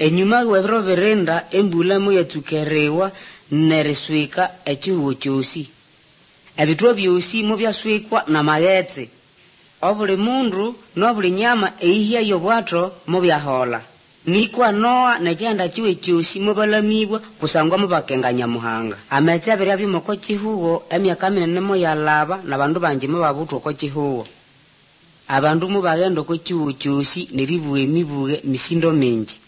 enyuma webro berenda embula mu yatukerewa nereswika echiwo chosi ebitwa byosi mu byaswikwa na magetse obuli mundu nobuli nyama eihya yobwato mu byahola nikwa Noa nejenda chiwe chosi mu balamibwa kusangwa mu bakenganya muhanga amecha bya bimoko chihugo emyaka minene mo yalaba na bandu banje mu babutwa ko chihugo abandu mu bagendo ko chiwo chosi neribuwe mibuge misindo menji